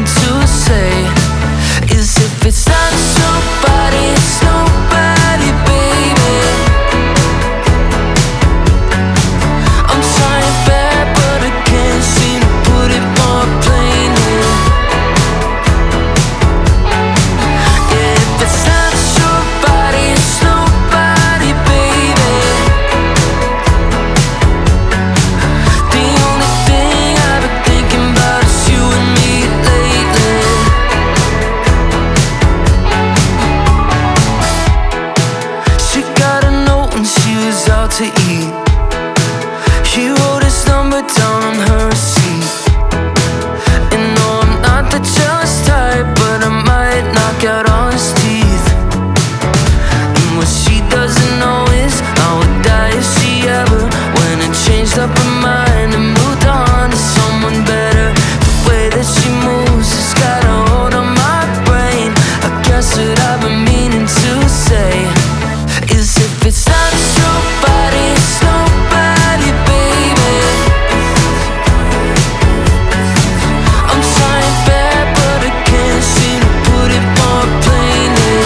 meaning to say is if it's not somebody, it's nobody, baby. I'm trying bad, but I can't seem to put it more plainly. Yeah, if it's not somebody, it's nobody, baby. The only thing I've been thinking about is you and me lately. She got a note when she was out to eat. He wrote his number down on her receipt. And no, I'm not the jealous type, but I might knock out all his teeth. And what she doesn't know is I would die if she ever went and changed up her mind and moved on to someone better. The way that she moves has got a hold on my brain. I guess what I've been meaning to say is if it's not somebody, it's nobody, baby. I'm trying bad, but I can't seem to put it more plainly.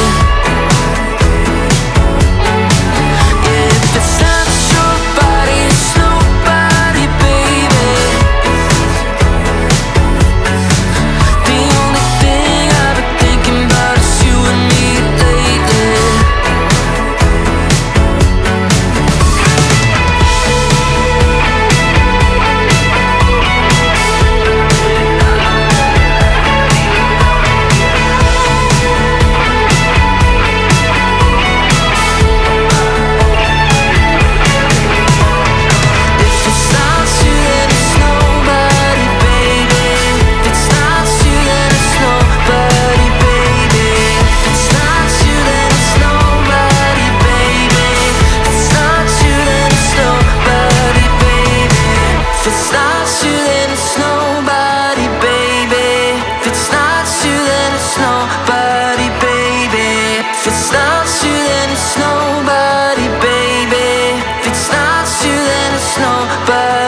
Yeah, if it's not somebody, it's nobody, baby. The only thing I've been thinking about is you and me lately. If it's not you, then it's nobody, baby. If it's not you, then it's nobody, baby. If it's not you, then it's nobody, baby. If it's not you, then it's nobody, baby. If it's not you, then it's nobody, baby. If it's not you, then it's nobody, baby. If it's not you, then it's nobody, baby. If it's not you, then it's nobody.